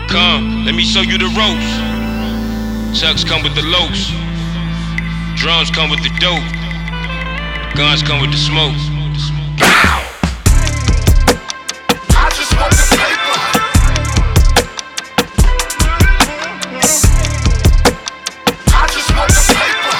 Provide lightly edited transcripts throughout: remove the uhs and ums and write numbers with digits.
Come, let me show you the ropes. Chucks come with the locs. Drums come with the dope. Guns come with the smoke. I just want the paper. I just want the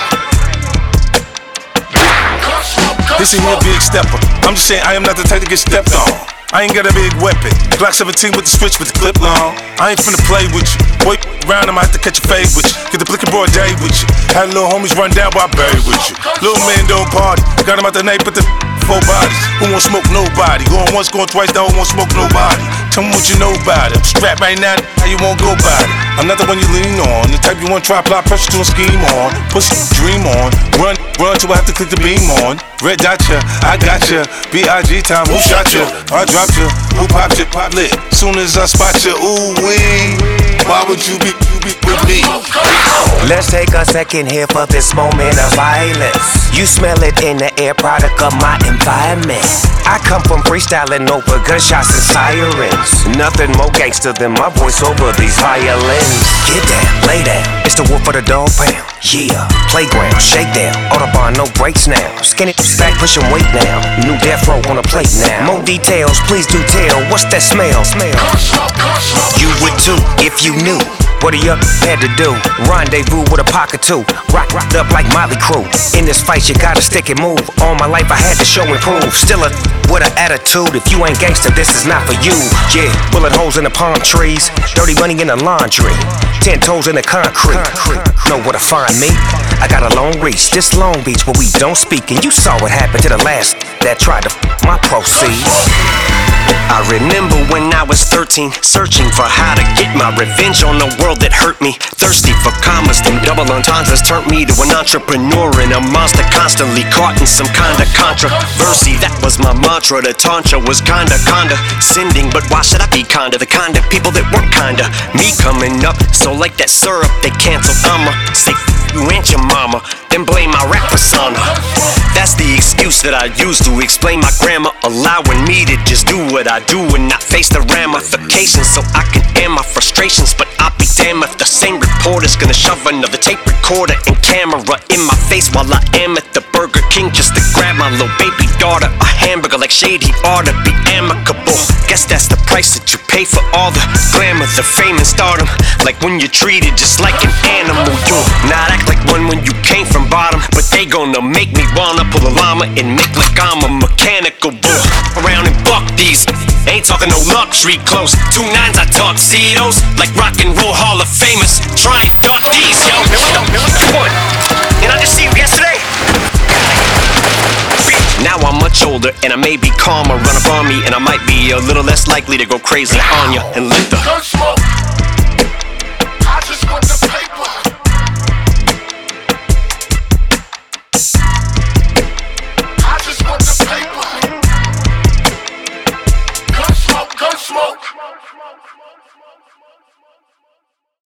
paper. This ain't a big stepper. I'm just saying I am not the type to get stepped on. I ain't got a big weapon. Glock 17 with the switch with the clip long. I ain't finna play with you. Wait around, I might have to catch a fade with you. Get the blick and broad day with you. Had little homies run down while I buried with you. Little man don't party. Got him out the night, but the four bodies. Who won't smoke nobody? Going once, going twice, that won't smoke nobody. Tell me what you know about it. I'm strapped right now, how you won't go about it. I'm not the one you lean on. The type you want to try apply pressure to a scheme on. Pussy dream on. Run till I have to click the beam on. Red dot ya, I got ya. B.I.G. time, who shot ya? I dropped ya, who popped ya? Pop lit. Soon as I spot ya, ooh wee. Why would you be with me? Let's take a second here for this moment of silence. You smell it in the air, product of my environment. I come from freestyling over gunshots and sirens. Nothing more gangster than my voice over these violins. Get down, lay down, it's the wolf of the dog pound. Yeah, playground, shake down, Autobahn, no brakes now. Skinny stack, pushing weight now. New death row on a plate now. More details, please do tell. What's that smell? You would too, if you knew what a young had to do. Rendezvous with a pocket too. Rocked up like Motley Crue. In this fight you gotta stick and move. All my life I had to show and prove. Still with an attitude. If you ain't gangster, this is not for you. Yeah, bullet holes in the palm trees. Dirty money in the laundry. 10 toes in the concrete. Know where to find me? I got a long reach. This Long Beach where we don't speak. And you saw what happened to the last that tried to my proceeds. I remember when I was 13, searching for how to get my revenge on the world that hurt me. Thirsty for commas, them double entendres turned me to an entrepreneur and a monster, constantly caught in some kind of controversy. That was my mantra, the tantra was kinda condescending. But why should I be kinda the kind of people that weren't kinda? Me coming up, so like that syrup they canceled, I'ma say you and your mama, then blame my rap persona. That's the excuse that I use to explain my grammar, allowing me to just do what I do and not face the ramifications, so I can air my frustrations. But I'll be damned if the same reporter's gonna shove another tape recorder and camera in my face while I am at the Burger King just to grab my little baby daughter a hamburger. Like shady ought to be amicable. Guess that's the price that you pay for all the glamour, the fame and stardom. Like when you're treated just like an animal. You not act like one when you came from bottom, but they gonna make me wanna pull a llama and make like I'm a mechanical bull. Around and buck these. Ain't talking no luxury clothes. 2 9s I tuxedos like rock and roll Hall of Famers. Try and duck these, yo. What? Did I just see you yesterday? Now I'm much older and I may be calmer. Run up on me and I might be a little less likely to go crazy on ya and let the